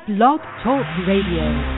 Blog Talk Radio.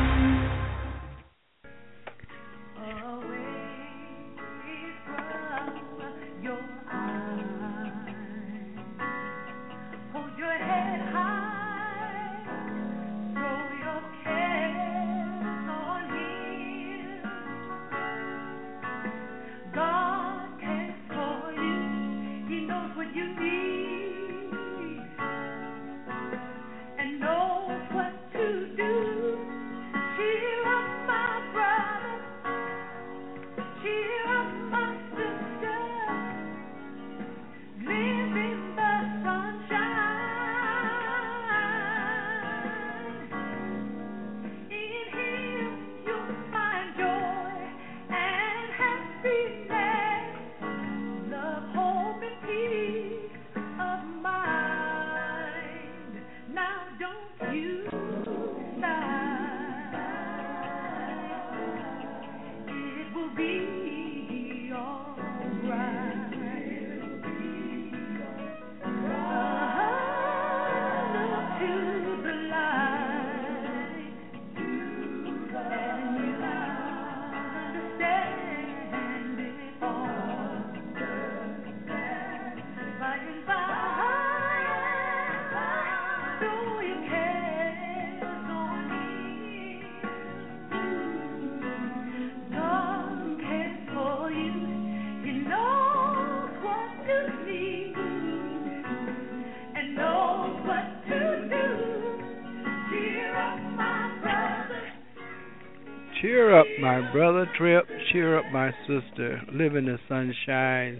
Cheer up, my brother Trip. Cheer up, my sister. Live in the sunshine.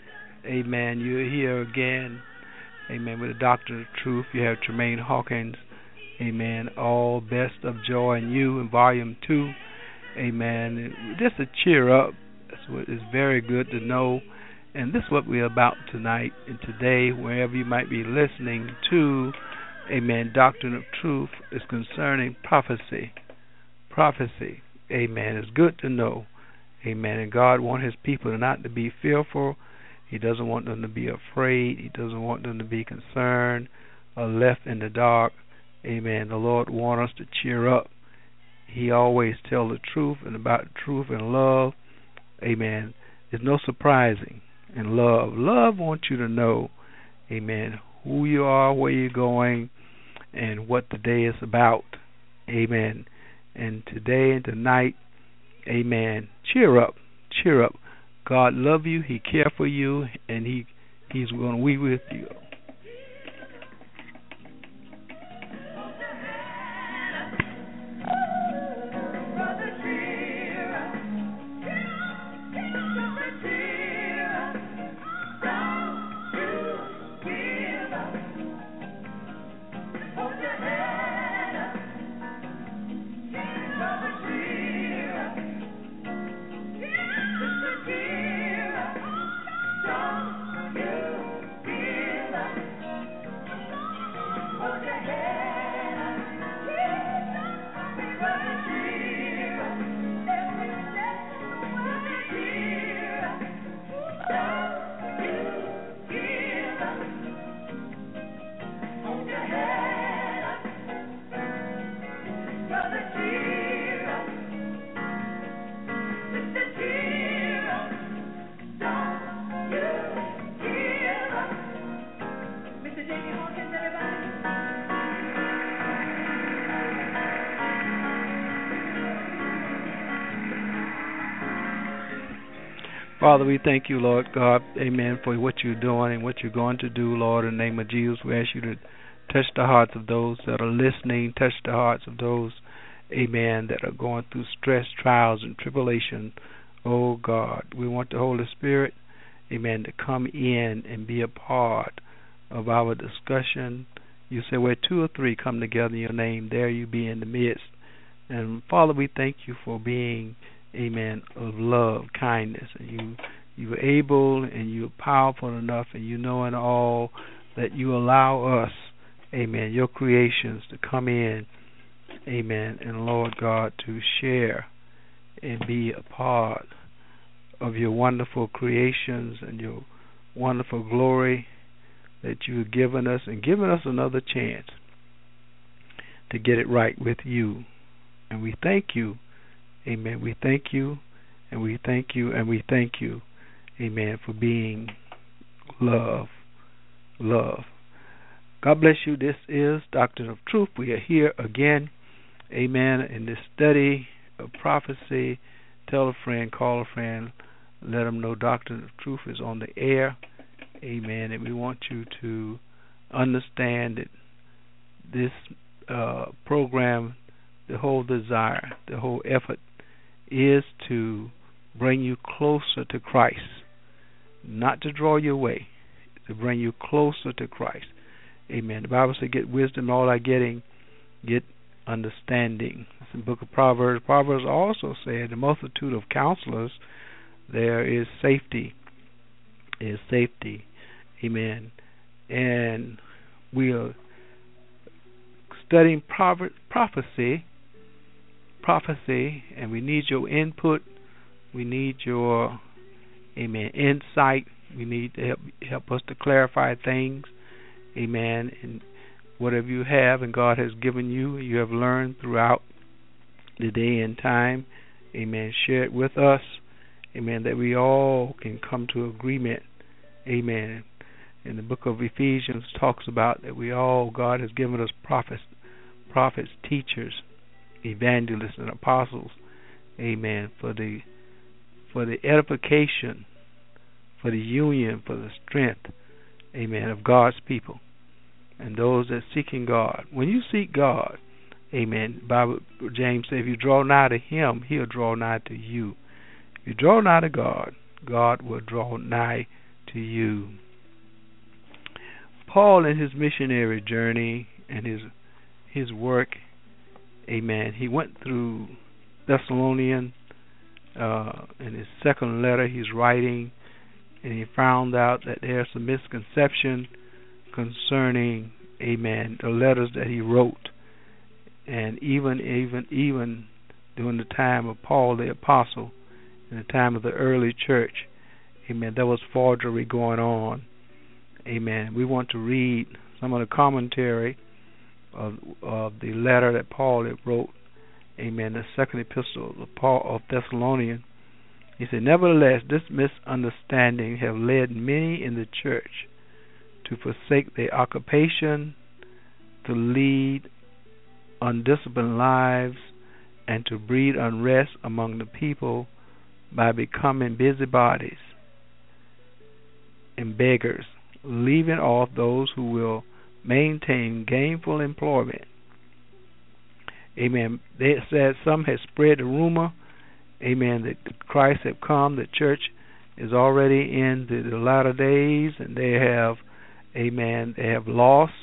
Amen. You're here again. Amen. With the Doctor of Truth, you have Tremaine Hawkins. Amen. All Best of Joy in You in Volume 2. Amen. Just to cheer up. That's what is very good to know. And this is what we're about tonight and today, wherever you might be listening to. Amen. Doctrine of Truth is concerning prophecy. Prophecy. Amen. It's good to know. Amen. And God wants His people not to be fearful. He doesn't want them to be afraid. He doesn't want them to be concerned or left in the dark. Amen. The Lord wants us to cheer up. He always tells the truth and about truth and love. Amen. There's no surprising in love. Love wants you to know, amen, who you are, where you're going, and what the day is about. Amen. And today and tonight, amen, cheer up, cheer up. God love you, He care for you, and He's going to be with you. Father, we thank you, Lord God, amen, for what you're doing and what you're going to do, Lord, in the name of Jesus. We ask you to touch the hearts of those that are listening, touch the hearts of those, amen, that are going through stress, trials, and tribulation. Oh, God, we want the Holy Spirit, amen, to come in and be a part of our discussion. You say where two or three come together in your name, there you be in the midst. And, Father, we thank you for being, amen, of love, kindness, and you're able and you're powerful enough, and you know in all that you allow us, amen, your creations to come in, amen, and Lord God, to share and be a part of your wonderful creations and your wonderful glory that you've given us, and given us another chance to get it right with you. And we thank you. Amen. We thank you, and we thank you, and we thank you. Amen. For being love. Love. God bless you. This is Doctrine of Truth. We are here again. Amen. In this study of prophecy, tell a friend, call a friend, let them know Doctrine of Truth is on the air. Amen. And we want you to understand that this program, the whole desire, the whole effort is to bring you closer to Christ, not to draw you away, to bring you closer to Christ. Amen. The Bible says, get wisdom, all thy getting, get understanding. It's in the book of Proverbs. Proverbs also said, the multitude of counselors, there is safety. Is safety. Amen. And we are studying prophecy, and we need your input. We need your, amen, insight. We need to help us to clarify things. Amen. And whatever you have and God has given you, you have learned throughout the day and time, amen, share it with us, amen, that we all can come to agreement, amen. In the book of Ephesians talks about that we all, God has given us prophets, teachers, evangelists, and apostles, amen, for the edification, for the union, for the strength, amen, of God's people and those that seeking God. When you seek God, amen, Bible, James says, if you draw nigh to Him, He'll draw nigh to you. If you draw nigh to God, God will draw nigh to you. Paul, in his missionary journey and his work, amen, he went through Thessalonian. In his second letter he's writing, and he found out that there's some misconception concerning, amen, the letters that he wrote. And even during the time of Paul the Apostle, in the time of the early church, amen, there was forgery going on. Amen. We want to read some of the commentary of the letter that Paul had wrote, amen, the second epistle of Paul of Thessalonians. He said, nevertheless, this misunderstanding have led many in the church to forsake their occupation, to lead undisciplined lives, and to breed unrest among the people by becoming busybodies and beggars, leaving off those who will maintain gainful employment. Amen. They said some had spread the rumor, amen, that Christ had come, the church is already in the latter days, and they have, amen, they have lost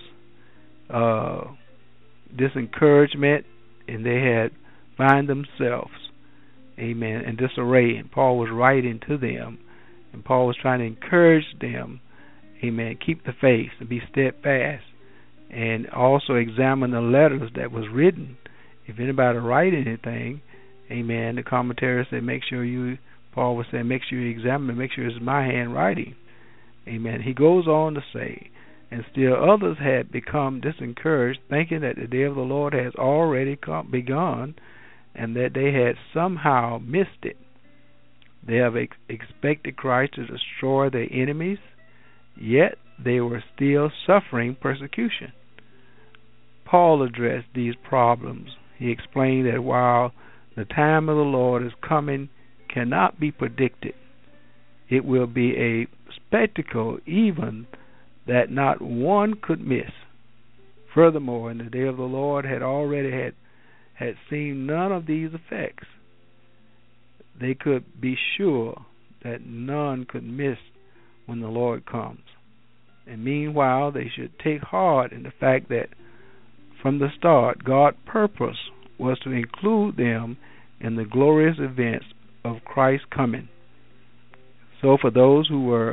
disencouragement, and they had find themselves, amen, in disarray. And Paul was writing to them, and Paul was trying to encourage them, amen, keep the faith and be steadfast, and also examine the letters that was written. If anybody write anything, amen, the commentary said, make sure you, Paul was saying, make sure you examine it, make sure it's my handwriting. Amen. He goes on to say, and still others had become disencouraged, thinking that the day of the Lord has already begun, and that they had somehow missed it. They have expected Christ to destroy their enemies, yet they were still suffering persecution. Paul addressed these problems. He explained that while the time of the Lord is coming cannot be predicted, it will be a spectacle even that not one could miss. Furthermore, in the day of the Lord had already had seen none of these effects. They could be sure that none could miss when the Lord comes. And meanwhile, they should take heart in the fact that from the start, God's purpose was to include them in the glorious events of Christ's coming. So for those who were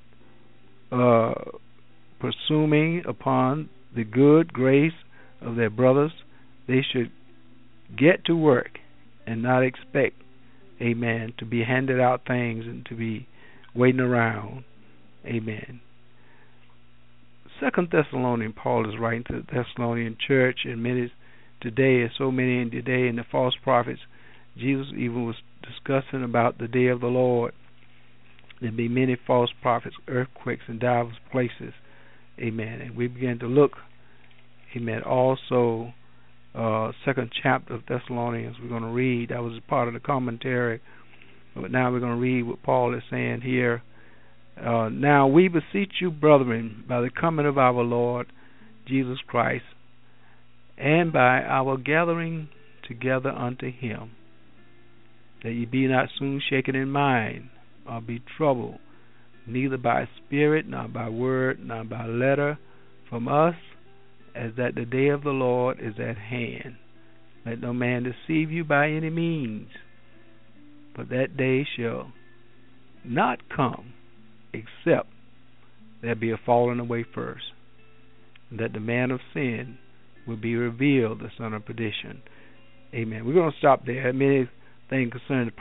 presuming upon the good grace of their brothers, they should get to work and not expect, amen, to be handed out things and to be waiting around. Amen. Second Thessalonians, Paul is writing to the Thessalonian church, and today. There's so many today, and the false prophets. Jesus even was discussing about the day of the Lord. There'll be many false prophets, earthquakes in diverse places. Amen. And we begin to look, amen, also second chapter of Thessalonians we're going to read. That was part of the commentary. But now we're going to read what Paul is saying here. Now we beseech you, brethren, by the coming of our Lord Jesus Christ, and by our gathering together unto him, that ye be not soon shaken in mind, or be troubled, neither by spirit, nor by word, nor by letter from us, as that the day of the Lord is at hand. Let no man deceive you by any means, but that day shall not come, except there be a falling away first, and that the man of sin will be revealed, the son of perdition. Amen. We're going to stop there. Many things concerning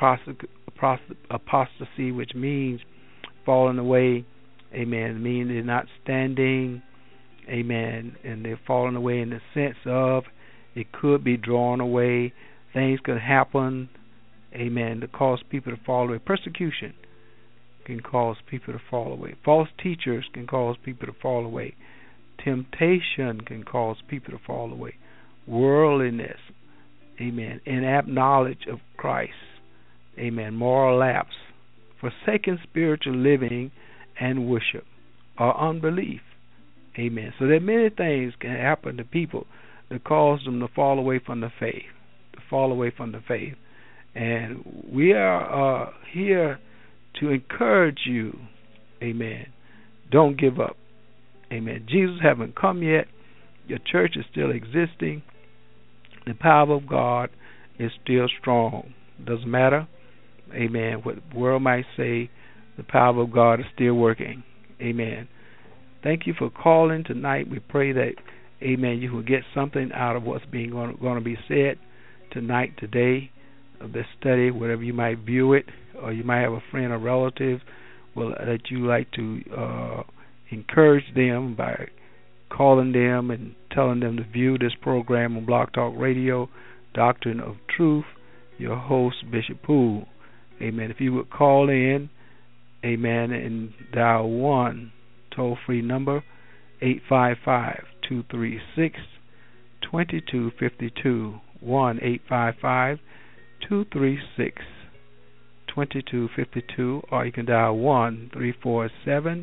apostasy, which means falling away. Amen. It means they're not standing. Amen. And they're falling away in the sense of it could be drawn away. Things could happen. Amen. To cause people to fall away. Persecution can cause people to fall away. False teachers can cause people to fall away. Temptation can cause people to fall away. Worldliness, amen, inapt knowledge of Christ, amen, moral lapse, forsaken spiritual living and worship, or unbelief, amen. So there are many things can happen to people that cause them to fall away from the faith, and we are here to encourage you, amen. Don't give up. Amen. Jesus hasn't come yet. Your church is still existing. The power of God is still strong. Doesn't matter, amen, what the world might say, the power of God is still working. Amen. Thank you for calling tonight. We pray that, amen, you will get something out of what's being going to be said tonight, today, of this study, whatever you might view it, or you might have a friend or relative that you like to encourage them by calling them and telling them to view this program on Blog Talk Radio, Doctrine of Truth, your host, Bishop Poole. Amen. If you would call in, amen, and dial 1, toll-free number, 855-236-2252, 1-855-236-2252, or you can dial 1-347-215-8816.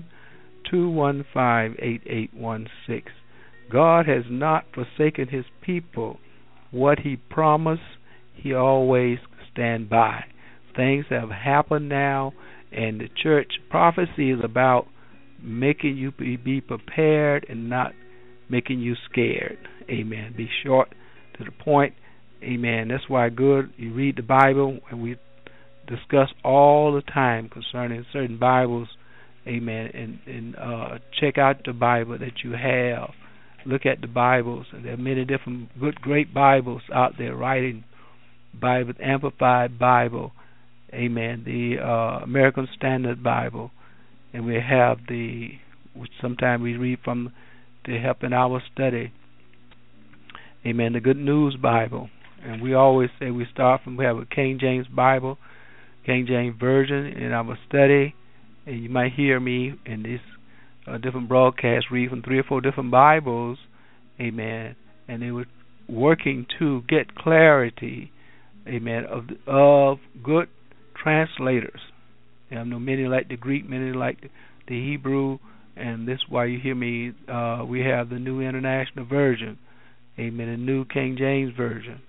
God has not forsaken his people. What he promised, he always stand by. Things have happened now, and the church prophecy is about making you be prepared and not making you scared. Amen. Be short to the point. Amen. That's why good you read the Bible, and we discuss all the time concerning certain Bibles. Amen. And check out the Bible that you have. Look at the Bibles. And there are many different great Bibles out there. Writing Bible, Amplified Bible. Amen. The American Standard Bible. And we have which sometimes we read from to help in our study. Amen. The Good News Bible. And we always say we have a King James Bible, King James Version in our study. And you might hear me in this different broadcasts read from 3 or 4 different Bibles, amen. And they were working to get clarity, amen, of good translators. And I know many like the Greek, many like the Hebrew, and this is why you hear me. We have the New International Version, amen, the New King James Version,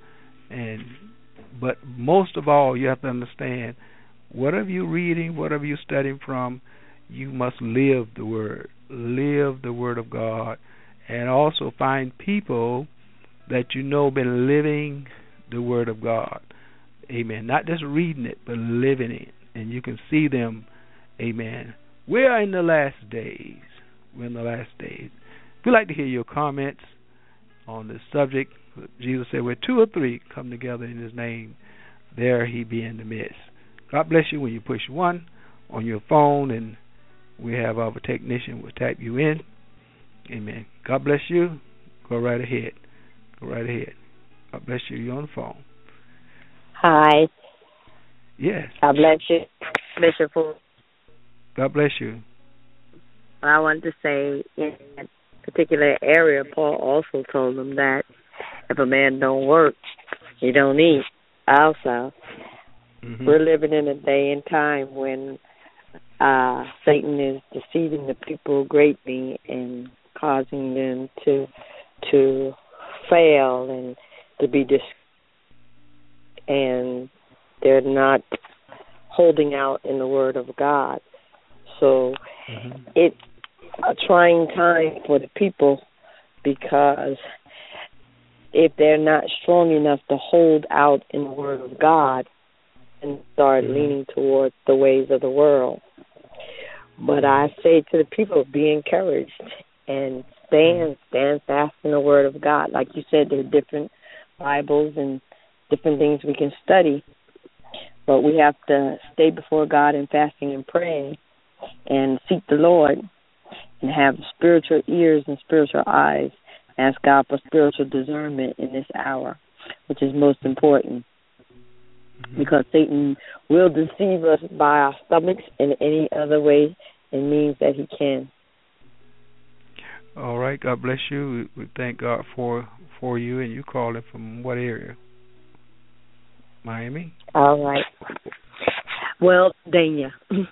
but most of all, you have to understand. Whatever you're reading, whatever you're studying from, you must live the Word of God, and also find people that you know been living the Word of God. Amen. Not just reading it, but living it. And you can see them. Amen. We are in the last days. We'd like to hear your comments on this subject. Jesus said, where 2 or 3 come together in his name, there he be in the midst. God bless you when you push 1 on your phone, and we have our technician will type you in. Amen. God bless you. Go right ahead. God bless you. You're on the phone. Hi. Yes. God bless you, Bishop. God bless you. I wanted to say in that particular area, Paul also told them that if a man don't work, he don't eat. Also, we're living in a day and time when Satan is deceiving the people greatly and causing them to fail and to be and they're not holding out in the Word of God. So it's a trying time for the people because if they're not strong enough to hold out in the Word of God and start leaning towards the ways of the world. But I say to the people, be encouraged and stand fast in the Word of God. Like you said, there are different Bibles and different things we can study, but we have to stay before God in fasting and praying and seek the Lord and have spiritual ears and spiritual eyes. Ask God for spiritual discernment in this hour, which is most important, because Satan will deceive us by our stomachs in any other way and means that he can. All right. God bless you. We thank God for you, and you calling from what area? Miami? All right. Well, Dania.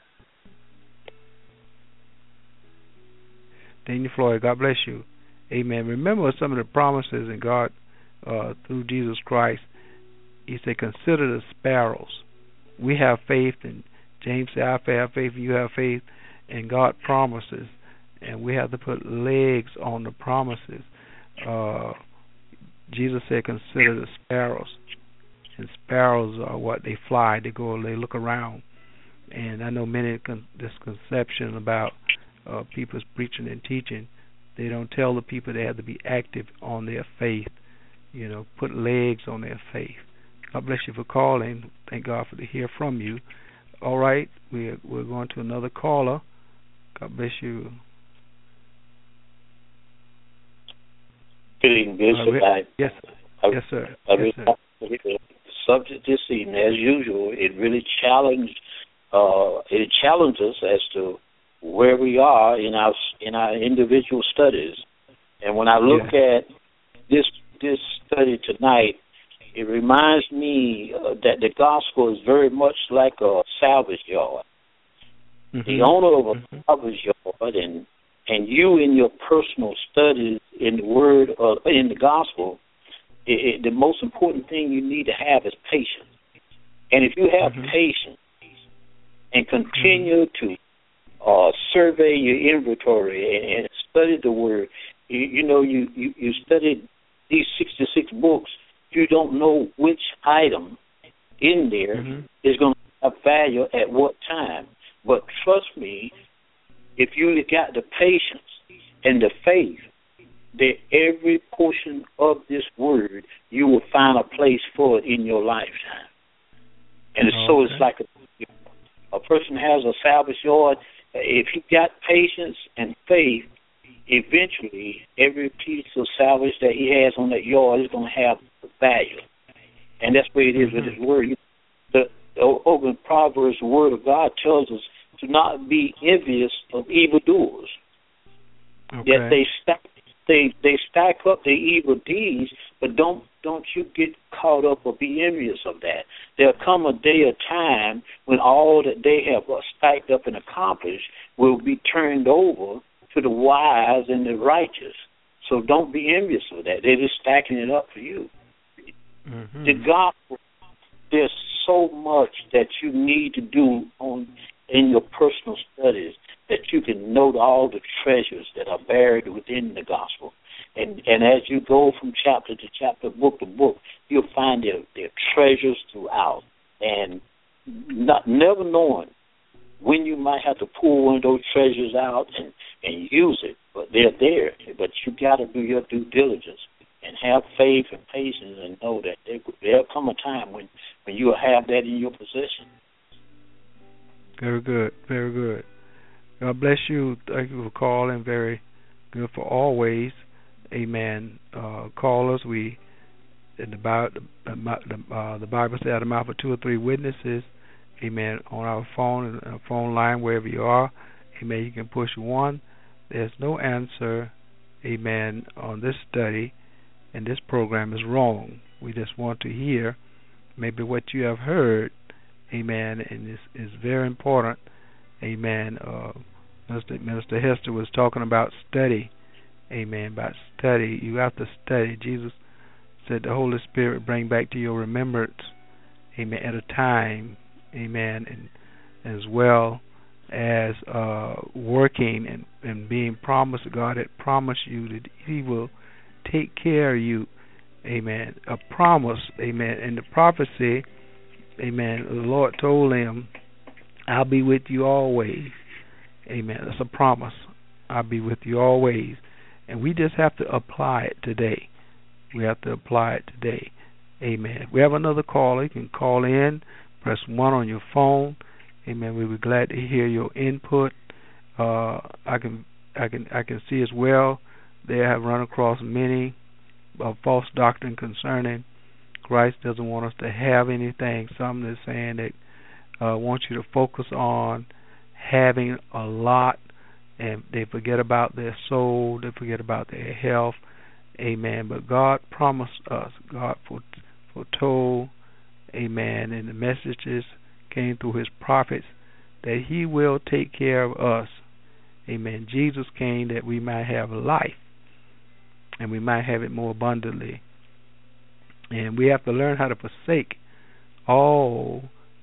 Dania Floyd, God bless you. Amen. Remember some of the promises in God through Jesus Christ. He said, consider the sparrows. We have faith, and James said, I have faith, and you have faith, and God promises, and we have to put legs on the promises. Jesus said, consider the sparrows. And sparrows are what they fly. They go, they look around. And I know many misconception about people's preaching and teaching. They don't tell the people they have to be active on their faith. You know, put legs on their faith. God bless you for calling. Thank God for to hear from you. All right, we're going to another caller. God bless you. Good evening, Bishop. Yes, sir. Yes, sir. The subject this evening, as usual, it really challenges as to where we are in our individual studies. And when I look at this study tonight, it reminds me that the gospel is very much like a salvage yard. The owner of a salvage yard and you in your personal studies in the word in the gospel, the most important thing you need to have is patience. And if you have patience and continue to survey your inventory and study the word, you studied these 66 books, you don't know which item in there is going to have value at what time. But trust me, if you got the patience and the faith, that every portion of this word, you will find a place for it in your lifetime. And so it's like a person has a salvage yard. If you got patience and faith, eventually every piece of salvage that he has on that yard is going to have value. And that's the way it is with his word. Over in Proverbs, the word of God tells us to not be envious of evildoers. Yet they stack up their evil deeds, but don't you get caught up or be envious of that. There'll come a day or time when all that they have stacked up and accomplished will be turned over to the wise and the righteous. So don't be envious of that. They're just stacking it up for you. The gospel, there's so much that you need to do in your personal studies that you can note all the treasures that are buried within the gospel. And as you go from chapter to chapter, book to book, you'll find there are treasures throughout. And never knowing when you might have to pull one of those treasures out and use it, but they're there. But you got to do your due diligence and have faith and patience and know that there'll come a time when you will have that in your possession. Very good, very good. God bless you. Thank you for calling. Very good for always. Amen. Callers, we And the Bible said, out of the mouth of 2 or 3 witnesses, amen, on our phone line, wherever you are, amen, you can push 1. There's no answer, amen, on this study, and this program is wrong. We just want to hear maybe what you have heard, amen, and this is very important, amen. Minister Hester was talking about study, amen, about study. You have to study. Jesus said the Holy Spirit bring back to your remembrance, amen, at a time, amen, and as well as working and being promised. God had promised you that He will take care of you, amen, a promise, amen. And the prophecy, amen, the Lord told him, I'll be with you always, amen. That's a promise. I'll be with you always. And we just have to apply it today. We have to apply it today. Amen. We have another caller. You can call in, press 1 on your phone. Amen. We'll be glad to hear your input. I can see as well they have run across many false doctrine concerning Christ doesn't want us to have anything. Some that's saying that want you to focus on having a lot, and they forget about their soul, they forget about their health, amen. But God promised us, God foretold, amen, and the messages came through His prophets that He will take care of us, amen. Jesus came that we might have life, and we might have it more abundantly. And we have to learn how to forsake all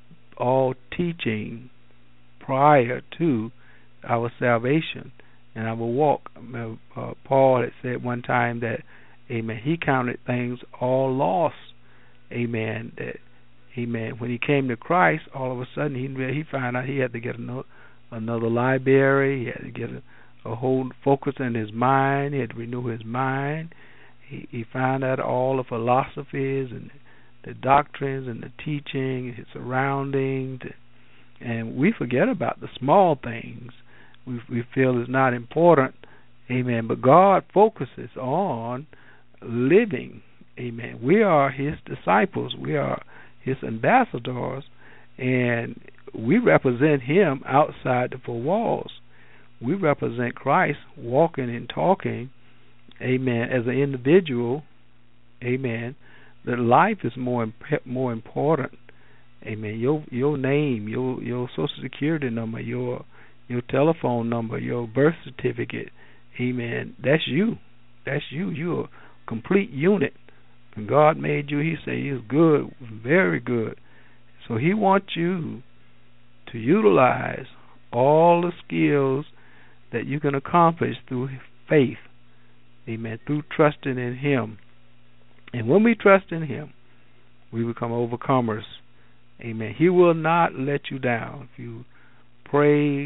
teaching prior to our salvation and our walk. Paul had said one time that, amen, he counted things all lost, amen, that, amen, when he came to Christ, all of a sudden he found out he had to get another library. He had to get a whole focus in his mind. He had to renew his mind. He found out all the philosophies and the doctrines and the teaching, his surroundings, and we forget about the small things we feel is not important, amen. But God focuses on living, amen. We are His disciples. We are His ambassadors, and we represent Him outside the 4 walls. We represent Christ walking and talking, amen, as an individual, amen. That life is more important, amen. Your name, your Social Security number, your telephone number, your birth certificate, amen. That's you. That's you. You're a complete unit. When God made you, He said He's good, very good. So He wants you to utilize all the skills that you can accomplish through faith, amen, through trusting in Him. And when we trust in Him, we become overcomers, amen. He will not let you down. If you pray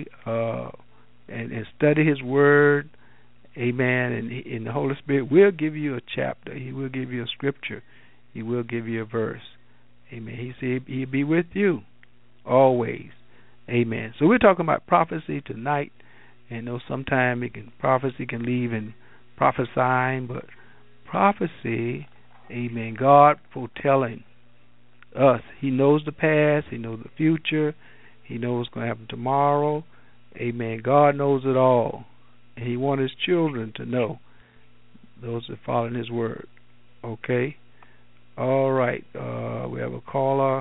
and study His Word, amen, and the Holy Spirit will give you a chapter. He will give you a scripture. He will give you a verse, amen. He said He'll be with you always, amen. So we're talking about prophecy tonight. And know sometimes prophecy can leave in prophesying, but prophecy, amen, God foretelling us. He knows the past. He knows the future. He knows what's going to happen tomorrow. Amen. God knows it all. And He wants His children to know, those that follow His word. Okay? All right. We have a caller,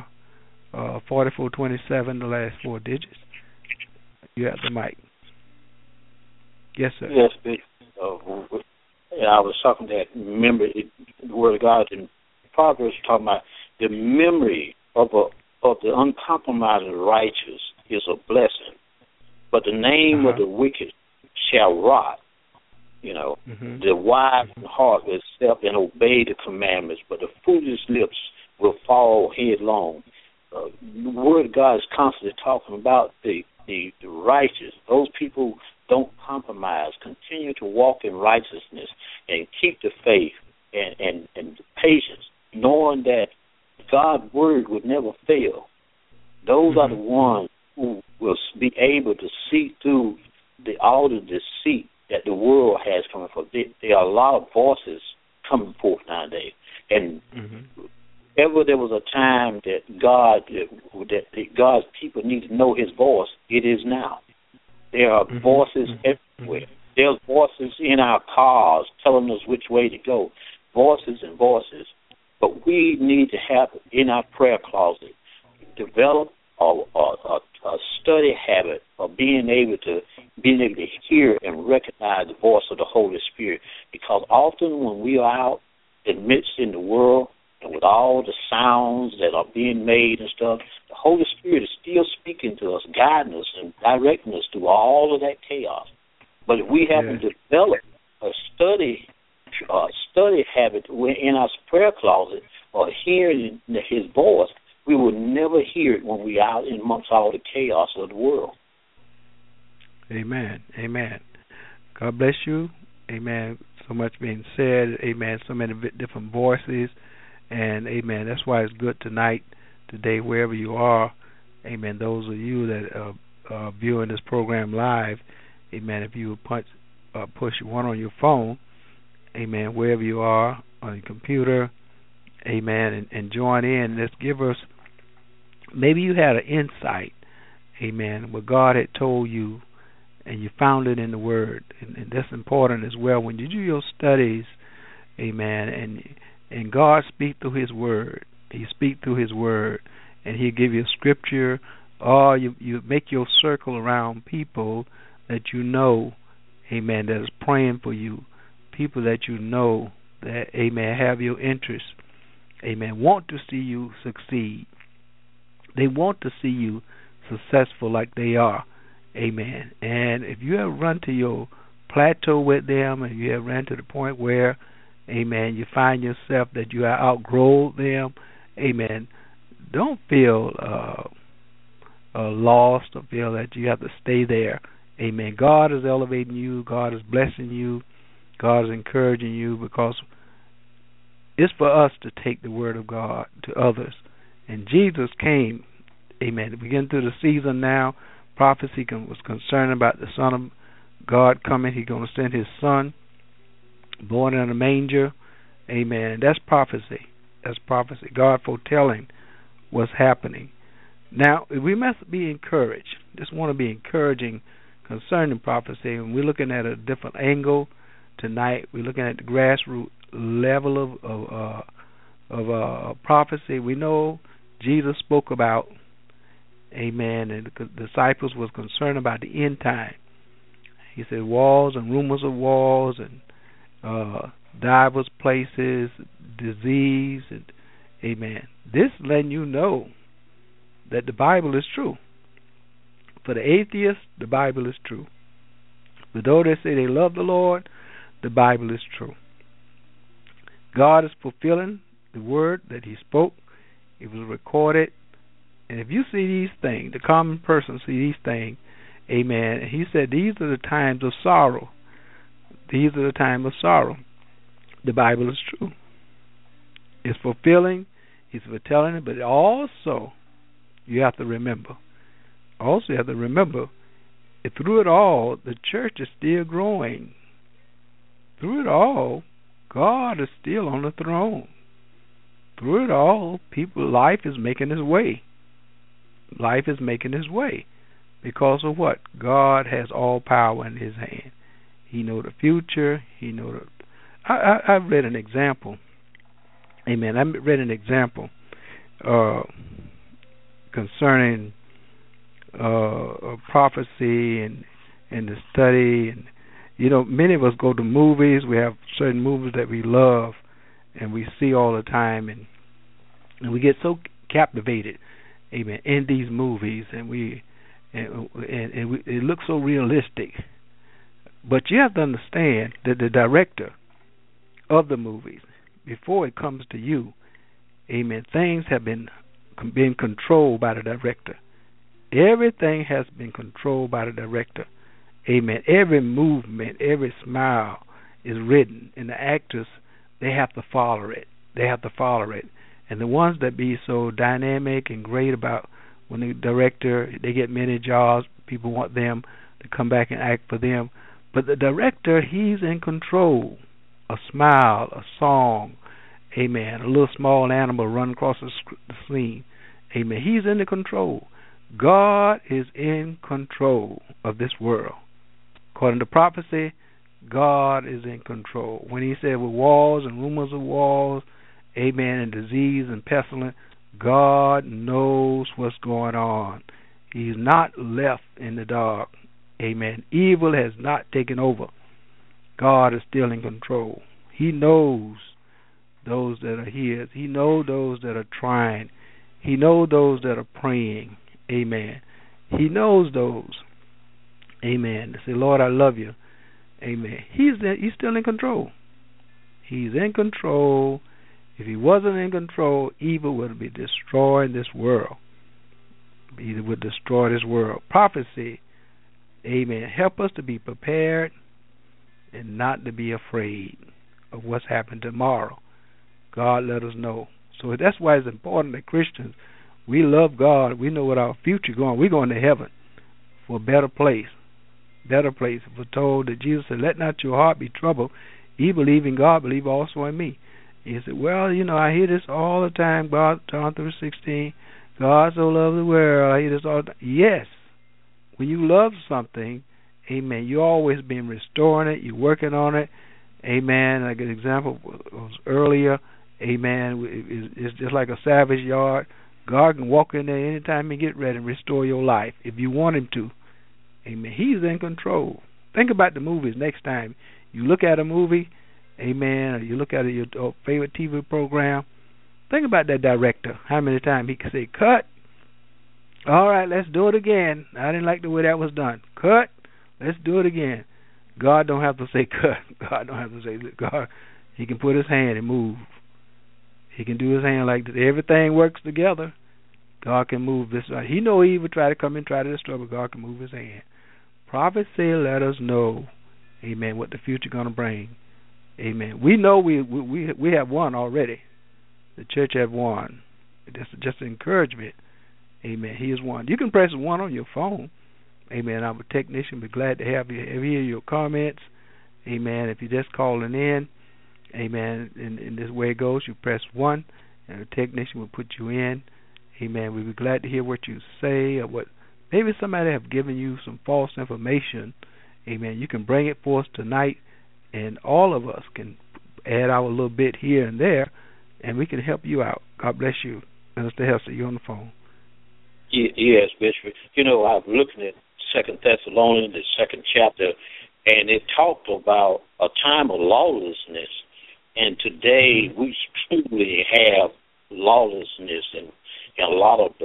4427, the last 4 digits. You have the mic. Yes, sir. Yes, I was talking that the Word of God in Proverbs talking about the memory of the uncompromising righteous is a blessing, but the name of the wicked shall rot. You know, the wise heart will accept and obey the commandments, but the foolish lips will fall headlong. The Word of God is constantly talking about the righteous. Those people don't compromise. Continue to walk in righteousness and keep the faith and the patience, knowing that God's word would never fail. Those are the ones who will be able to see through all the deceit that the world has coming forth. There are a lot of voices coming forth nowadays, and ever there was a time that God's people need to know His voice, it is now. There are voices everywhere. There's voices in our cars telling us which way to go. Voices and voices. But we need to have in our prayer closet develop a study habit of being able to hear and recognize the voice of the Holy Spirit. Because often when we are out amidst in the world and with all the sounds that are being made and stuff, the Holy Spirit is still speaking to us, guiding us and directing us through all of that chaos. But if we haven't developed a study habit in our prayer closet or hearing His voice, we will never hear it when we're out in amongst all the chaos of the world. Amen. Amen. God bless you. Amen. So much being said. Amen. So many different voices. And, amen, that's why it's good tonight, today, wherever you are. Amen. Those of you that are viewing this program live, amen, if you would push one on your phone, amen, wherever you are, on your computer, amen, and join in. Let's give us, maybe you had an insight, amen, what God had told you, and you found it in the Word. And that's important as well. When you do your studies, amen, and God speaks through His Word. He speaks through His Word, and He'll give you a scripture, or you make your circle around people that you know, amen, that is praying for you, people that you know that, amen, have your interest, amen, want to see you succeed. They want to see you successful like they are, amen. And if you have run to your plateau with them, and you have run to the point where, amen, you find yourself that you have outgrown them, amen, don't feel lost or feel that you have to stay there. Amen. God is elevating you. God is blessing you. God is encouraging you, because it's for us to take the Word of God to others. And Jesus came, amen. We're getting through the season now. Prophecy was concerned about the Son of God coming. He's going to send His Son, born in a manger. Amen. That's prophecy. That's prophecy. God foretelling what's happening. Now, we must be encouraged. Just want to be encouraging concerning prophecy. And we're looking at a different angle tonight. We're looking at the grassroots level of prophecy. We know Jesus spoke about, amen, and the disciples was concerned about the end time. He said walls and rumors of walls and divers places, disease, and amen. This letting you know that the Bible is true. For the atheist, the Bible is true. For those that say they love the Lord, the Bible is true. God is fulfilling the word that He spoke. It was recorded. And if you see these things, the common person see these things, amen. And He said these are the times of sorrow. These are the times of sorrow. The Bible is true. It's fulfilling. He's foretelling it. But also, you have to remember. Also, you have to remember, through it all, the church is still growing. Through it all, God is still on the throne. Through it all, life is making its way. Life is making its way. Because of what? God has all power in His hand. He knows the future. He knows I've read an example. Amen. I read an example concerning prophecy and the study, and many of us go to movies. We have certain movies that we love and we see all the time, and we get so captivated, amen, in these movies, and it looks so realistic. But you have to understand that the director of the movies, before it comes to you, amen, things have been controlled by the director. Everything has been controlled by the director. Amen. Every movement, every smile is written, and the actors, they have to follow it. They have to follow it. And the ones that be so dynamic and great about when the director, they get many jobs, people want them to come back and act for them. But the director, he's in control. A smile, a song, Amen. A little small animal run across the scene. Amen. He's in the control. God is in control of this world. According to prophecy, God is in control. When he said with wars and rumors of wars, amen, and disease and pestilence, God knows what's going on. He's not left in the dark. Amen. Evil has not taken over. God is still in control. He knows those that are his. He knows those that are trying. He knows those that are praying. Amen. He knows those. Amen. They say, Lord, I love you. Amen. He's still in control. He's in control. If he wasn't in control, evil would be destroying this world. He would destroy this world. Prophecy, amen, help us to be prepared and not to be afraid of what's happening tomorrow. God let us know. So that's why it's important that Christians, we love God. We know what our future is going. We're going to heaven for a better place. Better place. We're told that Jesus said, let not your heart be troubled. Ye believe in God, believe also in me. He said, well, I hear this all the time, God, John 3:16, God so loved the world. I hear this all the time. Yes. When you love something, amen, you're always been restoring it. You're working on it. Amen. Like an example was earlier, amen, it's just like a salvage yard. God can walk in there anytime and get ready and restore your life if you want him to. Amen. He's in control. Think about the movies next time. You look at a movie, amen, or you look at your favorite TV program, think about that director. How many times he could say, cut. All right, let's do it again. I didn't like the way that was done. Cut. Let's do it again. God don't have to say cut. God don't have to say God. He can put his hand and move. He can do his hand like that. Everything works together. God can move this. He know he would try to come and try to destroy, but God can move his hand. Prophets say, let us know, amen, what the future going to bring. Amen. We know we have won already. The church have won. That's just an encouragement. Amen. He has won. You can press 1 on your phone. Amen. I'm a technician. Be glad to have you hear your comments. Amen. If you're just calling in, amen, in this way it goes, you press 1, and the technician will put you in. Amen. We'll be glad to hear what you say or what maybe somebody have given you some false information. Amen. You can bring it forth tonight, and all of us can add our little bit here and there, and we can help you out. God bless you. Minister Hester, you're on the phone. Yes, Bishop. I'm looking at 2 Thessalonians, the 2nd chapter, and it talked about a time of lawlessness. And today we truly have lawlessness, and a lot of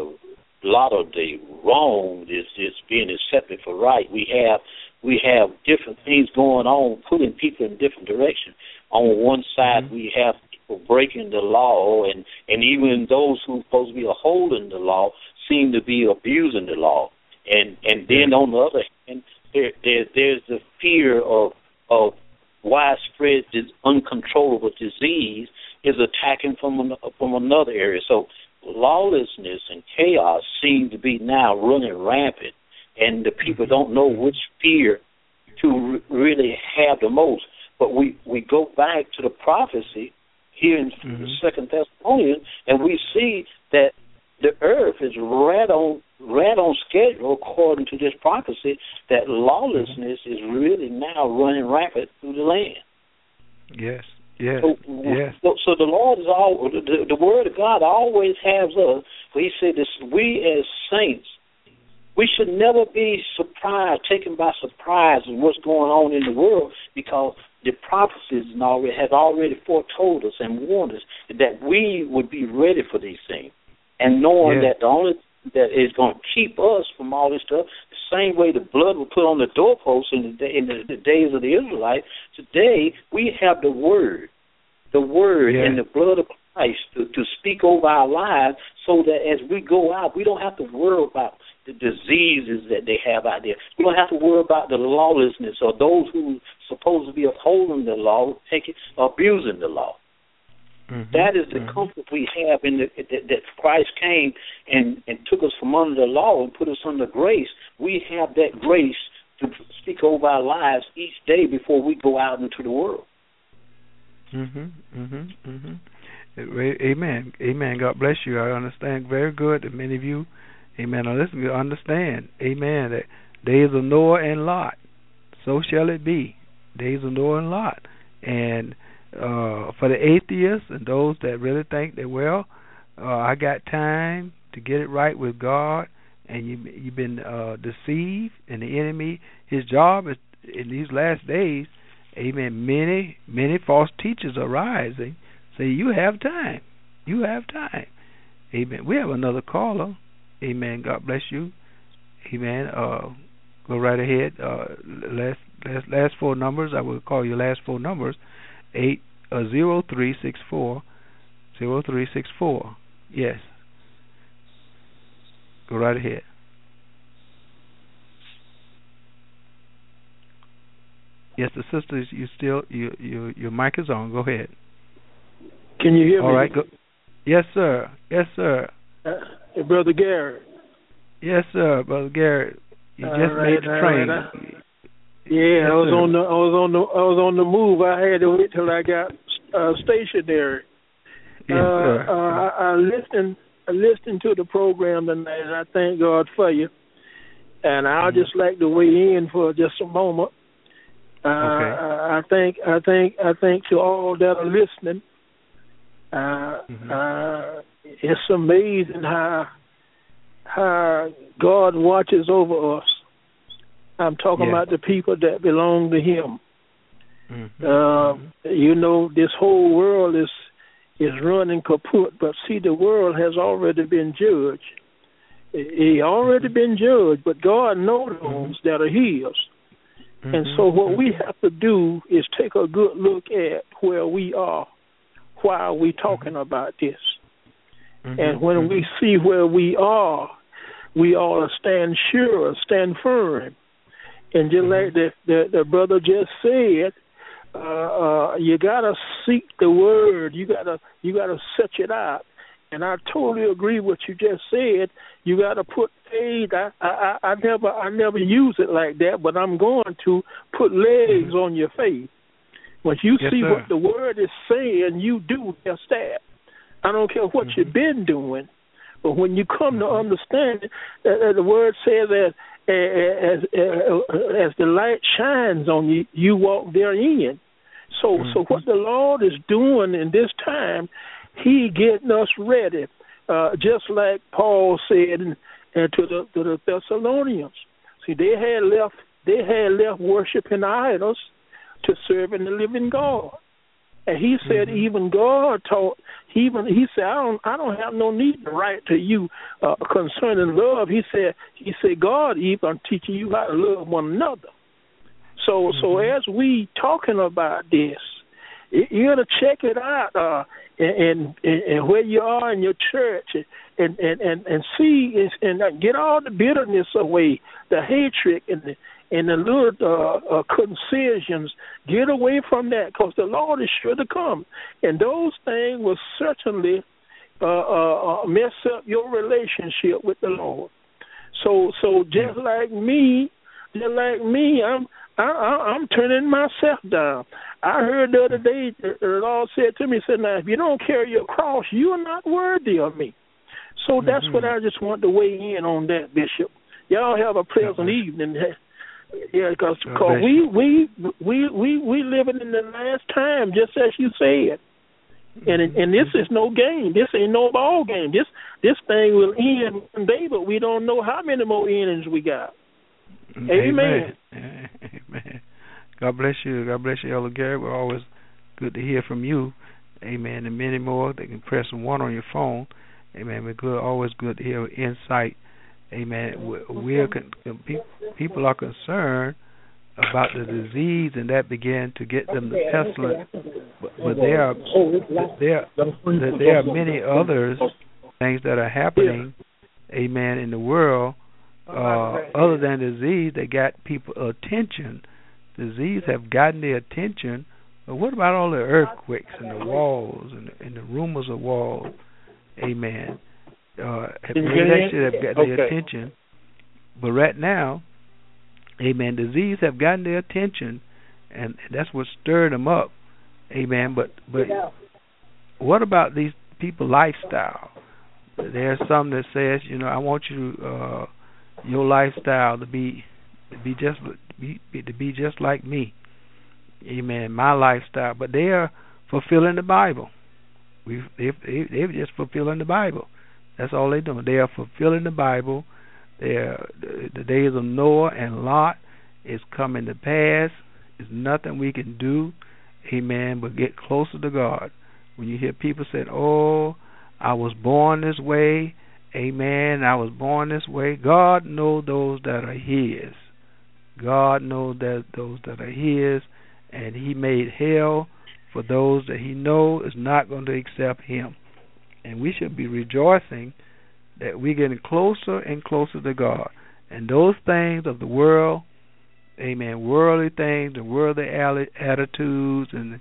the wrong is being accepted for right. We have different things going on, putting people in different directions. On one side, we have people breaking the law, and even those who are supposed to be upholding the law seem to be abusing the law. And then on the other hand, there's the fear of widespread uncontrollable disease is attacking from another area. So lawlessness and chaos seem to be now running rampant, and the people don't know which fear to really have the most. But we go back to the prophecy here in 2 Thessalonians, and we see that the earth is right on schedule according to this prophecy, that lawlessness is really now running rampant through the land. Yes. So the Lord is the Word of God always has us. He said this: we as saints, we should never be taken by surprise of what's going on in the world, because the prophecies have already foretold us and warned us that we would be ready for these things. And knowing that the only that is going to keep us from all this stuff, the same way the blood was put on the doorposts in the days of the Israelites, today we have the Word and the blood of Christ to speak over our lives, so that as we go out, we don't have to worry about the diseases that they have out there. We don't have to worry about the lawlessness or those who are supposed to be upholding the law, abusing the law. That is the comfort we have in that Christ came and took us from under the law and put us under grace. We have that grace to speak over our lives each day before we go out into the world. Amen. Amen. God bless you. I understand very good that many of you, amen, are listening to understand, amen, that days of Noah and Lot, so shall it be. Days of Noah and Lot. And for the atheists and those that really think that, well, I got time to get it right with God, and you've been deceived, and the enemy, his job is in these last days, amen, many false teachers are rising. Say, you have time. You have time. Amen. We have another caller. Amen. God bless you. Amen. Go right ahead. Last four numbers. I will call your last four numbers. 0364. 0364. Yes. Go right ahead. Yes, the sisters, your mic is on. Go ahead. Can you hear me? All right. Go. Yes, sir. Yes, sir. Brother Garrett. Yes, sir, Brother Garrett. You just made the train. Yeah, yes, I was on the move. I had to wait till I got stationary. Yes, sir. I listened to the program tonight, and I thank God for you. And I'll just like to weigh in for just a moment. Okay. I think to all that are listening. It's amazing how God watches over us. I'm talking about the people that belong to Him. You know, this whole world is running kaput, but see, the world has already been judged. He already been judged, but God knows those that are His. And so what we have to do is take a good look at where we are while we're talking about this. And when we see where we ought to stand sure, stand firm. And just like the brother just said, you gotta seek the word. You gotta search it out. And I totally agree with what you just said. You gotta put faith. I never use it like that, but I'm going to put legs on your faith. Once you see what the word is saying, you do just that. I don't care what you've been doing, but when you come to understand it, the word says that as the light shines on you, you walk therein. So what the Lord is doing in this time, He getting us ready, just like Paul said to the Thessalonians. See, they had left worshiping idols to serving the living God. And he said, even God taught. He said, I don't have no need to write to you concerning love. He said, God even teaching you how to love one another. So as we talking about this, you got to check it out and where you are in your church and see and get all the bitterness away, the hatred and the little concisions. Get away from that, because the Lord is sure to come, and those things will certainly mess up your relationship with the Lord. So just like me, I'm turning myself down. I heard the other day the Lord said to me, he said, now, if you don't carry your cross, you are not worthy of me. So that's what I just want to weigh in on that, Bishop. Y'all have a pleasant evening. Yeah, because we living in the last time, just as you said. And this is no game. This ain't no ball game. This thing will end one day, but we don't know how many more innings we got. Amen. Amen. God bless you. God bless you, Elder Gary. We're always good to hear from you. Amen. And many more. They can press 1 on your phone. Amen. We're good. Always good to hear insight. Amen. People are concerned about the disease, and that began to get them the pestilence. But there are many others things that are happening. Amen. In the world. Other than disease, they got people attention. Disease have gotten their attention. But what about all the earthquakes and the walls and the rumors of walls? Amen. That should have got their attention. But right now, amen, disease have gotten their attention, and that's what stirred them up. Amen. But what about these people lifestyle? There's some that says, I want you your lifestyle to be just like me. Amen. My lifestyle, but they are fulfilling the Bible. They're just fulfilling the Bible. That's all they're doing. They are fulfilling the Bible. The days of Noah and Lot is coming to pass. There's nothing we can do, amen, but get closer to God. When you hear people say, "Oh, I was born this way," amen, I was born this way. God knows those that are His. God knows that those that are His, and He made hell for those that He knows is not going to accept Him. And we should be rejoicing that we're getting closer and closer to God. And those things of the world, amen, worldly things, the worldly attitudes, and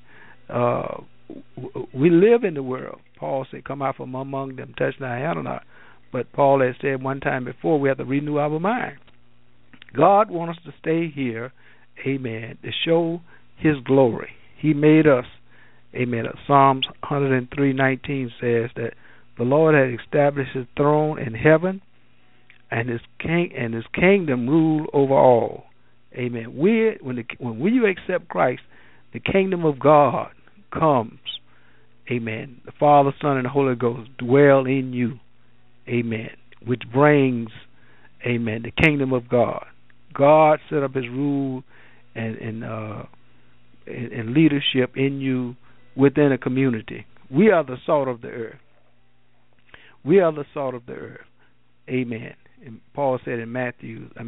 we live in the world. Paul said, "Come out from among them, touch not, handle not." But Paul had said one time before, we have to renew our mind. God wants us to stay here, amen, to show His glory. He made us, amen. Psalms 103:19 says that the Lord has established His throne in heaven, and His kingdom rule over all. Amen. When you accept Christ, the kingdom of God comes. Amen. The Father, Son, and the Holy Ghost dwell in you. Amen. Which brings, amen, the kingdom of God. God set up His rule and leadership in you within a community. We are the salt of the earth. We are the salt of the earth. Amen. And Paul said in Matthew said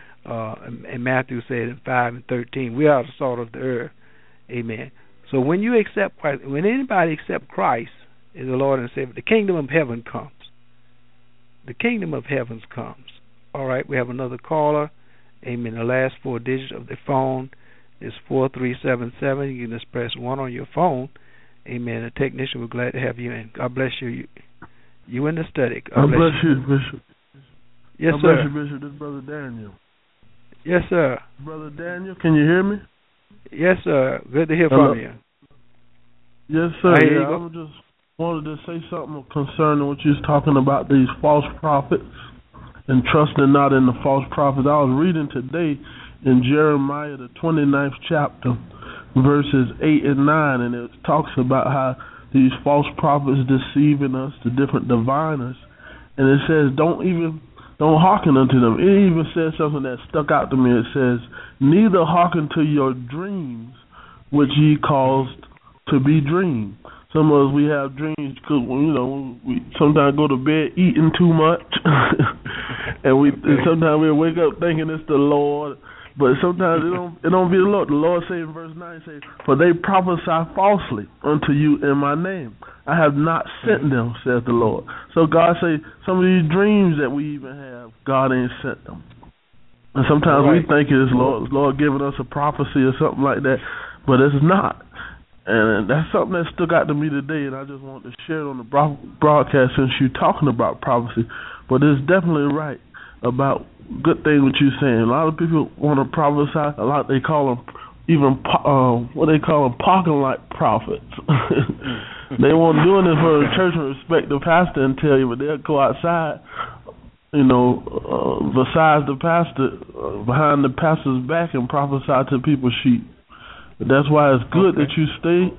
in 5:13, we are the salt of the earth. Amen. So when you accept Christ, when anybody accepts Christ as the Lord and Savior, the kingdom of heaven comes. The kingdom of heaven comes. All right, we have another caller. Amen. The last four digits of the phone is 4377. You can just press 1 on your phone. Amen. The technician, we're glad to have you in. God bless you. You in the study. God bless you, Bishop. Yes, God sir. bless you, Bishop. This is Brother Daniel. Yes, sir. Brother Daniel, can you hear me? Yes, sir. Good to hear from you. Yes, sir. I just wanted to say something concerning what you was talking about, these false prophets and trusting not in the false prophets. I was reading today in Jeremiah, the 29th chapter, verses 8 and 9, and it talks about how these false prophets deceiving us, the different diviners, and it says don't hearken unto them. It even says something that stuck out to me. It says, neither hearken to your dreams, which ye caused to be dreamed. Some of us, we have dreams because, we sometimes go to bed eating too much, and sometimes we wake up thinking it's the Lord, but sometimes it don't be the Lord. The Lord says in verse 9, says, for they prophesy falsely unto you in my name. I have not sent them, says the Lord. So God say, some of these dreams that we even have, God ain't sent them. And sometimes we think it's Lord giving us a prophecy or something like that, but it's not. And that's something that stuck out to me today, and I just wanted to share it on the broadcast since you're talking about prophecy. But it's definitely right about good thing what you're saying. A lot of people want to prophesy. A lot they call them parking lot prophets. They won't do it for the church and respect the pastor and tell you, but they'll go outside, besides the pastor, behind the pastor's back and prophesy to people's sheep. But that's why it's good that you stay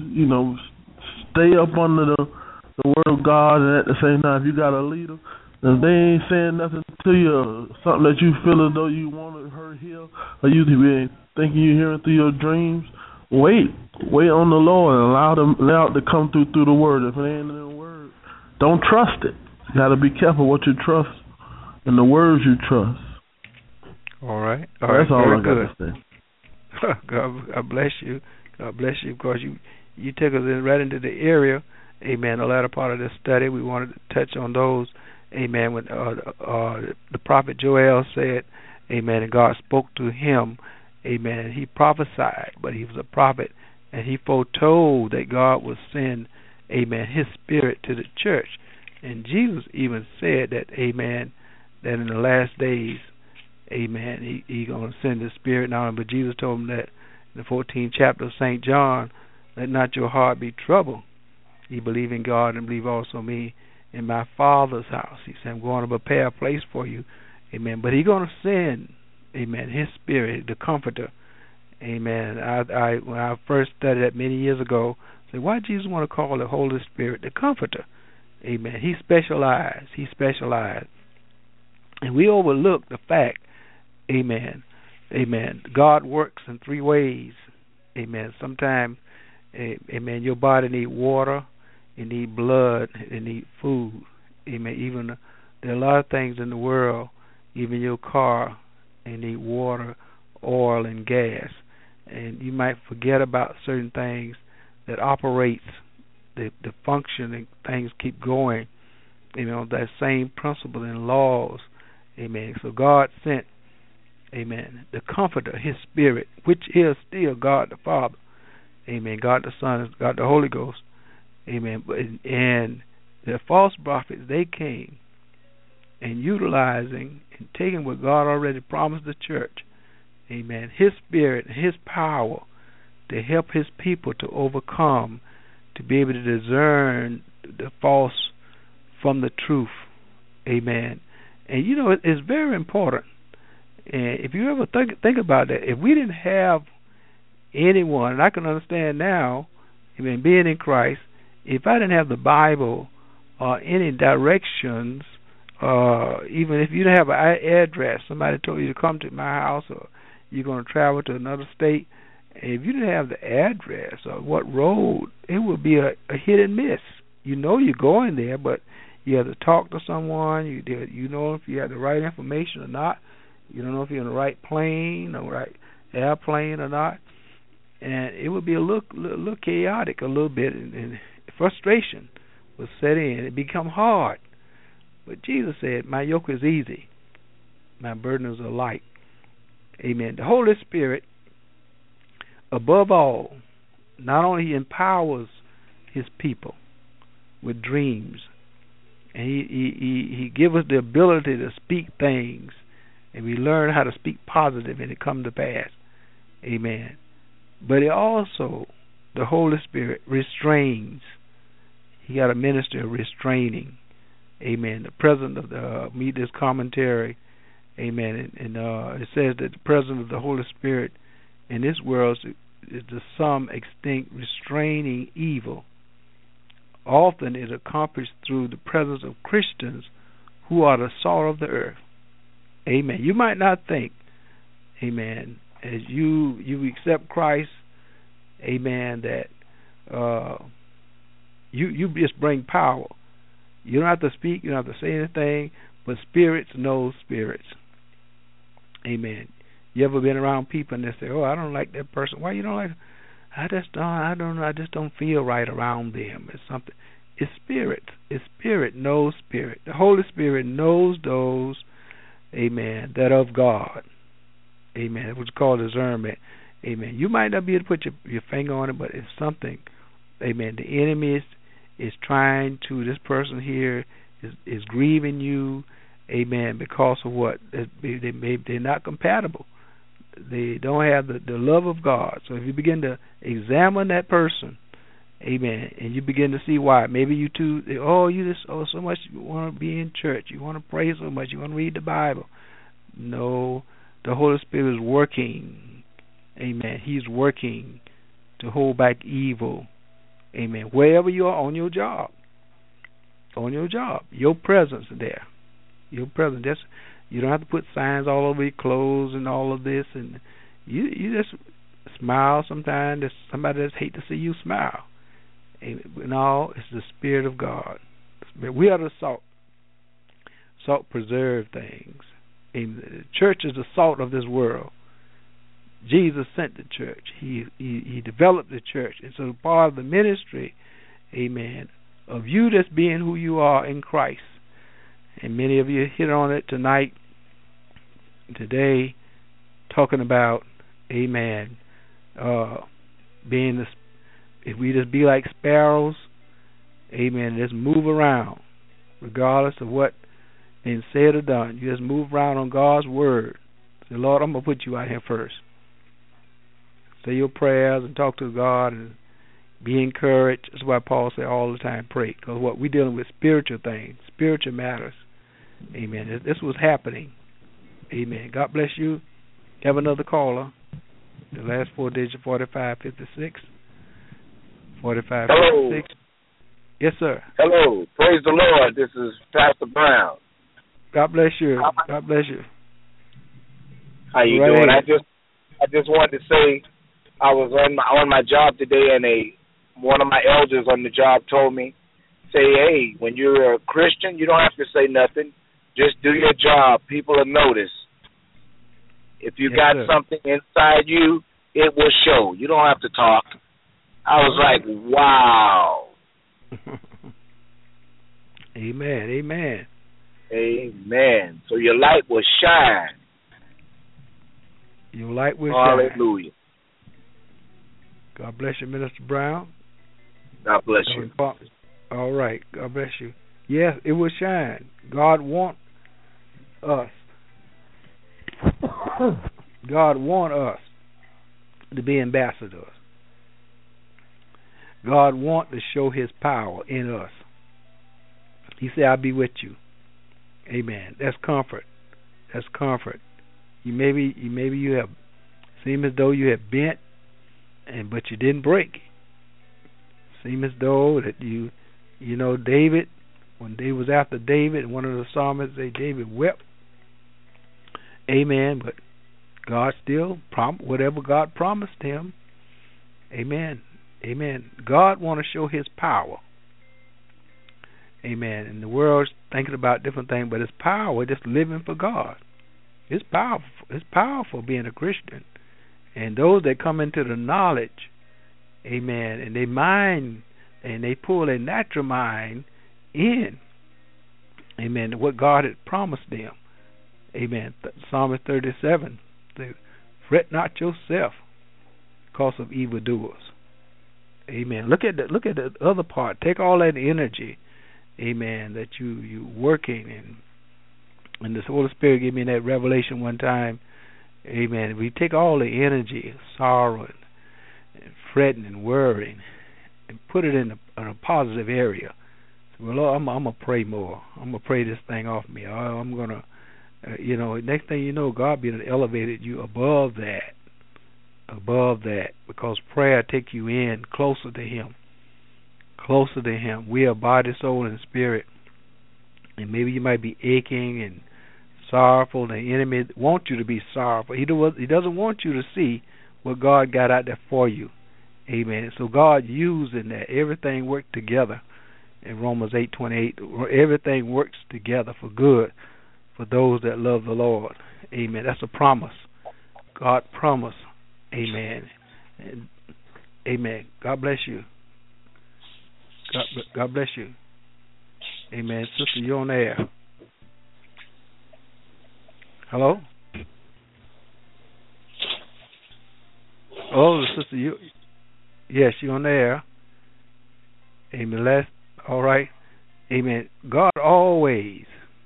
up under the word of God, and at the same time, if you got a leader, if they ain't saying nothing to you, something that you feel as though you want to hear, or you thinking you're hearing through your dreams, wait on the Lord and allow it to come through the word. If it ain't in the word, don't trust it. You got to be careful what you trust and the words you trust. All right. That's all I got to say. God bless you. God bless you. Of course, you took us right into the area, amen, the latter part of this study. We wanted to touch on those, amen, when the prophet Joel said, amen, and God spoke to him, amen, and he prophesied, but he was a prophet, and he foretold that God would send, amen, his spirit to the church. And Jesus even said that, amen, that in the last days, amen, he going to send his spirit now. But Jesus told him that in the 14th chapter of St. John, let not your heart be troubled. He believed in God and believed also me in my Father's house. He said, I'm going to prepare a place for you. Amen. But He's going to send, amen, His Spirit, the Comforter. Amen. When I first studied that many years ago, I said, why did Jesus want to call the Holy Spirit the Comforter? Amen. He specialized. And we overlook the fact, amen, God works in three ways. Amen. Sometimes, amen, your body need water, it need blood, it need food. Amen. Even there are a lot of things in the world, even your car, it need water, oil, and gas. And you might forget about certain things that operates the function and things keep going. That same principle and laws. Amen. So God sent, amen, the Comforter, His Spirit, which is still God the Father. Amen. God the Son, God the Holy Ghost. Amen. And the false prophets, they came and utilizing and taking what God already promised the church. Amen. His Spirit, His power to help His people to overcome, to be able to discern the false from the truth. Amen. And it's very important. And if you ever think about that, if we didn't have anyone, and I can understand now, amen, being in Christ, if I didn't have the Bible or any directions, even if you didn't have an address, somebody told you to come to my house or you're going to travel to another state, and if you didn't have the address or what road, it would be a hit and miss. You're going there, but you have to talk to someone. You know if you have the right information or not. You don't know if you're in the right plane or right airplane or not. And it would be a little chaotic a little bit, and frustration would set in. It become hard. But Jesus said, my yoke is easy. My burdens are light. Amen. The Holy Spirit, above all, not only empowers His people with dreams, and He gives us the ability to speak things, and we learn how to speak positive, and it come to pass. Amen. But it also, the Holy Spirit restrains. He got a ministry of restraining. Amen. The presence of meet this commentary. Amen. And it says that the presence of the Holy Spirit in this world is to some extent restraining evil. Often is accomplished through the presence of Christians who are the salt of the earth. Amen. You might not think, amen, as you accept Christ, amen, that you just bring power. You don't have to speak, you don't have to say anything, but spirits know spirits. Amen. You ever been around people and they say, "Oh, I don't like that person." Why you don't like? I don't know. I just don't feel right around them. It's something. It's spirit. It's spirit knows spirit. The Holy Spirit knows those, amen, that of God. Amen. It was called discernment. Amen. You might not be able to put your finger on it, but it's something. Amen. The enemy is trying to. This person here is grieving you. Amen. Because of what? They're not compatible. They don't have the love of God. So if you begin to examine that person, amen, and you begin to see why. Maybe you too, you just so much you want to be in church. You want to pray so much. You want to read the Bible. No, the Holy Spirit is working. Amen. He's working to hold back evil. Amen. Wherever you are on your job. On your job. Your presence there. Your presence. You don't have to put signs all over your clothes and all of this. And you just smile sometimes. There's somebody that hate to see you smile. No, it's the Spirit of God. We are the salt. Salt preserve things. And the church is the salt of this world. Jesus sent the church. He developed the church. And so part of the ministry, amen, of you just being who you are in Christ. And many of you hit on it tonight, today, talking about, amen, being if we just be like sparrows, amen, just move around, regardless of what is said or done. You just move around on God's word. Say, Lord, I'm going to put you out here first. Say your prayers and talk to God, and Be encouraged. That's why Paul said all the time, pray. Because what we're dealing with spiritual things, spiritual matters. Amen. This was happening. Amen. God bless you. Have another caller. The last 4 digits, 4556. 4556. Hello. Yes, sir. Hello. Praise the Lord. This is Pastor Brown. God bless you. God bless you. How you doing? I just wanted to say I was on my job today, and one of my elders on the job told me, say, hey, when you're a Christian, you don't have to say nothing. Just do your job. People will notice. If you got something inside you, it will show. You don't have to talk. I was like, wow. Amen. Amen. Amen. So your light will shine. Your light will shine. Hallelujah. God bless you, Minister Brown. God bless you. All right. God bless you. Yes, it will shine. God wants us. God wants us to be ambassadors. God wants to show His power in us. He said, I'll be with you. Amen. That's comfort. That's comfort. Maybe you have seem as though you have bent, but you didn't break. Seem as though that you know David, when they was after David, one of the psalmists say David wept. Amen. But God still whatever God promised him. Amen. Amen. God want to show His power. Amen. And the world's thinking about different things, but it's power just living for God. It's powerful. It's powerful being a Christian. And those that come into the knowledge, amen, and they mind, and they pull their natural mind in, amen, to what God had promised them. Amen. Psalm 37, say, fret not yourself because of evildoers. Amen. Look at the other part. Take all that energy, amen, that you working and the Holy Spirit gave me that revelation one time. Amen. We take all the energy, sorrow, and fretting and worrying, and put it in a positive area. So, well, Lord, I'm gonna pray more. I'm gonna pray this thing off me. I'm gonna, next thing you know, God being elevated you above that, because prayer take you in closer to Him. We are body, soul, and spirit, and maybe you might be aching and sorrowful. The enemy wants you to be sorrowful. He doesn't want you to see what God got out there for you. Amen. So God using that. Everything worked together. In Romans 8:28, everything works together for good for those that love the Lord. Amen. That's a promise. God promised. Amen. And, amen. God bless you. God bless you. Amen. Sister, you're on the air. Hello? Oh, sister, yes, you're on the air. Amen. All right. Amen. God always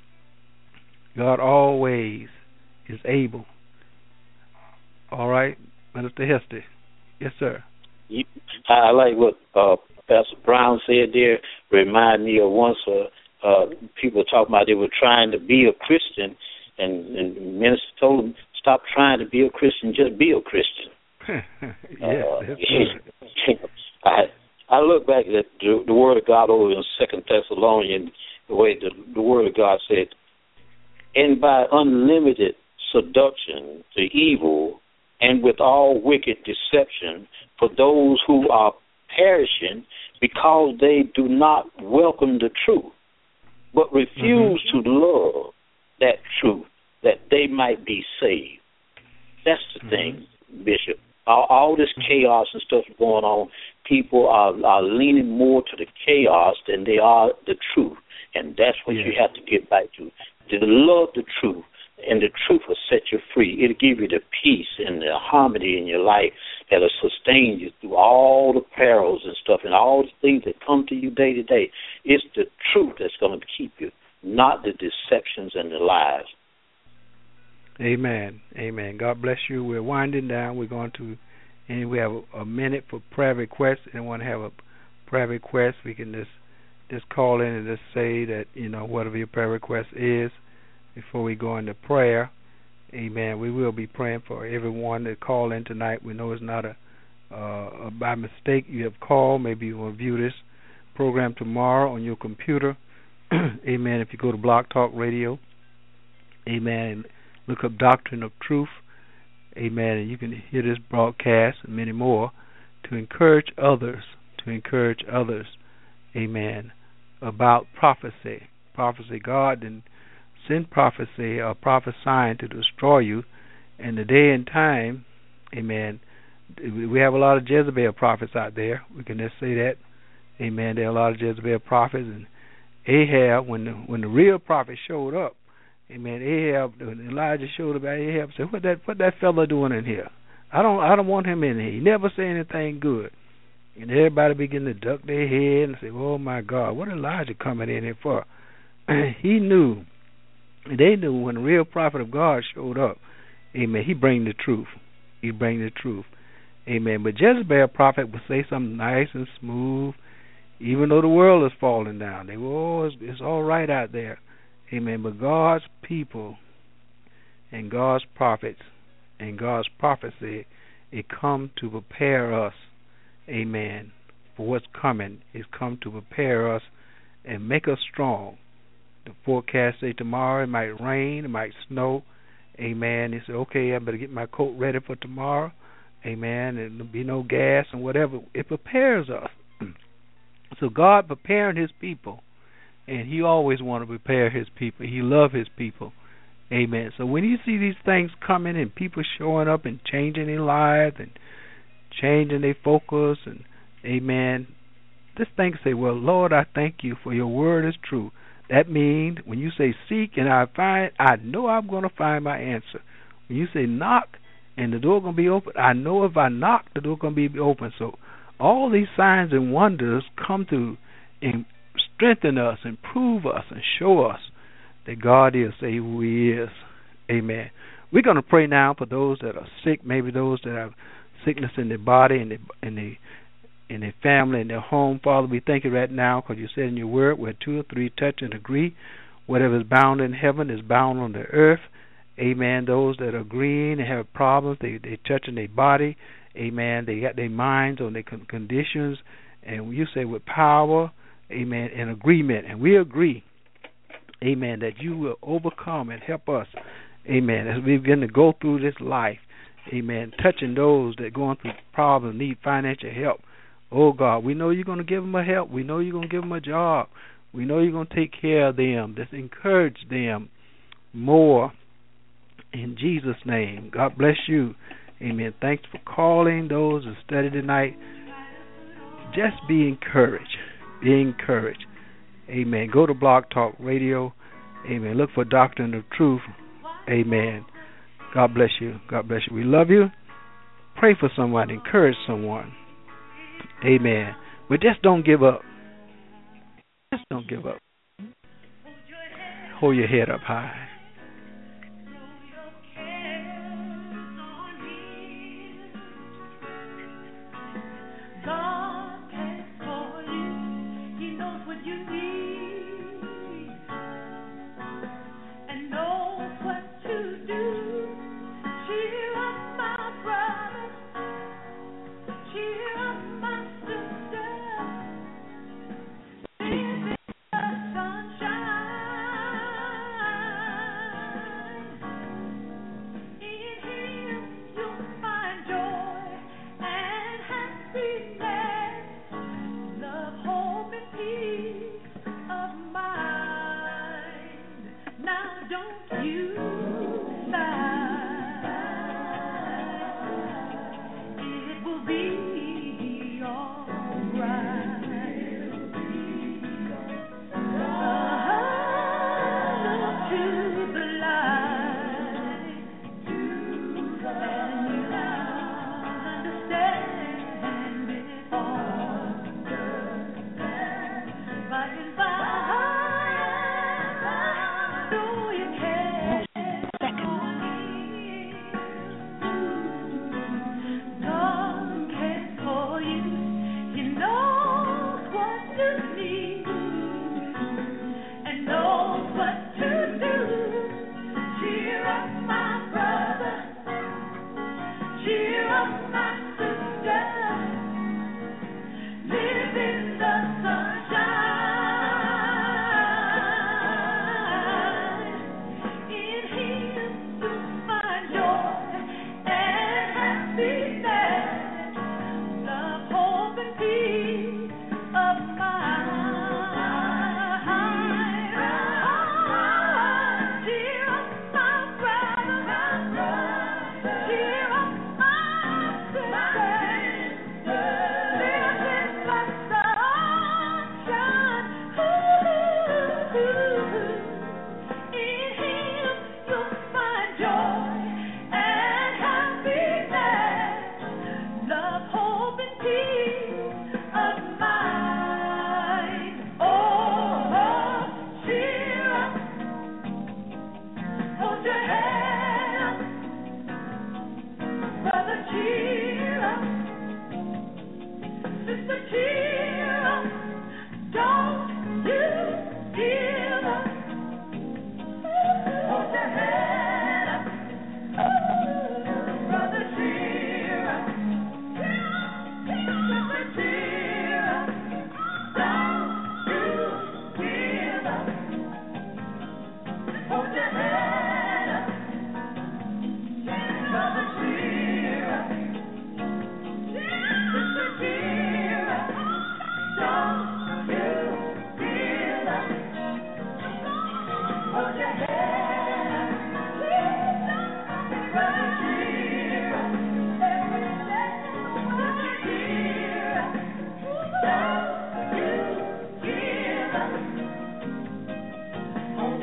is able. All right, Minister Hester. Yes, sir. I like what Pastor Brown said there. Remind me of once people talking about they were trying to be a Christian, and minister told them, stop trying to be a Christian, just be a Christian. I look back at the Word of God over in 2 Thessalonians, the way the Word of God said, and by unlimited seduction to evil, and with all wicked deception, for those who are perishing, because they do not welcome the truth, but refuse to love that truth, that they might be saved. That's the thing, Bishop. All this chaos and stuff going on, people are leaning more to the chaos than they are the truth. And that's what you have to get back to love the truth. And the truth will set you free. It'll give you the peace and the harmony in your life that'll sustain you through all the perils and stuff and all the things that come to you day to day. It's the truth that's going to keep you, not the deceptions and the lies. Amen. Amen. God bless you. We're winding down. We're going to And we have a minute for prayer requests. Anyone have a prayer request, we can just call in and just say that, whatever your prayer request is before we go into prayer. Amen. We will be praying for everyone that called in tonight. We know it's not a by mistake you have called. Maybe you will view this program tomorrow on your computer. Amen. If you go to Blog Talk Radio, amen, look up Doctrine of Truth. Amen. And you can hear this broadcast and many more to encourage others. Amen. About prophecy. Prophecy. God didn't send prophecy or prophesying to destroy you. In the day and time, amen, we have a lot of Jezebel prophets out there. We can just say that. Amen. There are a lot of Jezebel prophets. And Ahab, when the real prophet showed up, amen, when Elijah showed up, Ahab said, what that fella doing in here? I don't want him in here. He never say anything good. And everybody began to duck their head and say, oh my God, what Elijah coming in here for? They knew when the real prophet of God showed up, amen, he bring the truth. Amen. But Jezebel prophet would say something nice and smooth, even though the world is falling down. They were, it's all right out there. Amen. But God's people and God's prophets and God's prophecy, it come to prepare us, amen, for what's coming. It's come to prepare us and make us strong. The forecast say tomorrow it might rain, it might snow. Amen. They say, okay, I better get my coat ready for tomorrow. Amen. And there'll be no gas and whatever. It prepares us. So God preparing his people, and he always want to prepare his people. He love his people. Amen. So when you see these things coming and people showing up and changing their lives and changing their focus, and amen, just think, say, well, Lord, I thank you for your word is true. That means when you say seek and I find, I know I'm going to find my answer. When you say knock and the door going to be open, I know if I knock, the door going to be open. So all these signs and wonders come to strengthen us, improve us, and show us that God is, say who he is. Amen. We're going to pray now for those that are sick, maybe those that have sickness in their body and in their family, in their home. Father, we thank you right now because you said in your word, where two or three touch and agree, whatever is bound in heaven is bound on the earth. Amen. Those that are agreeing and have problems, they touch in their body. Amen. They got their minds on their conditions. And you say with power, amen, and agreement. And we agree, amen, that you will overcome and help us, amen, as we begin to go through this life. Amen. Touching those that are going through problems, need financial help. Oh, God, we know you're going to give them a help. We know you're going to give them a job. We know you're going to take care of them. Just encourage them more in Jesus' name. God bless you. Amen. Thanks for calling those who study tonight. Just be encouraged. Be encouraged. Amen. Go to Blog Talk Radio. Amen. Look for Doctrine of Truth. Amen. God bless you. God bless you. We love you. Pray for someone. Encourage someone. Amen. But just don't give up. Just don't give up. Hold your head up high.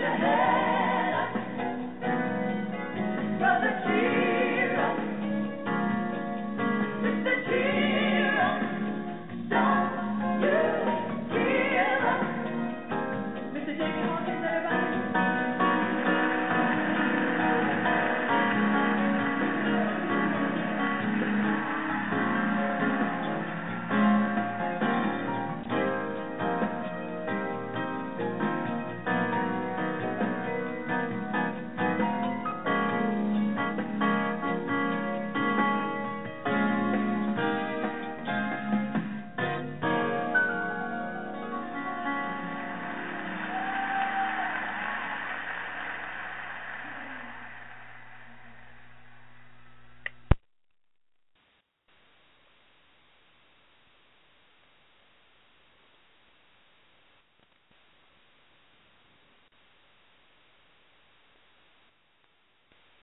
Mr. Jacob.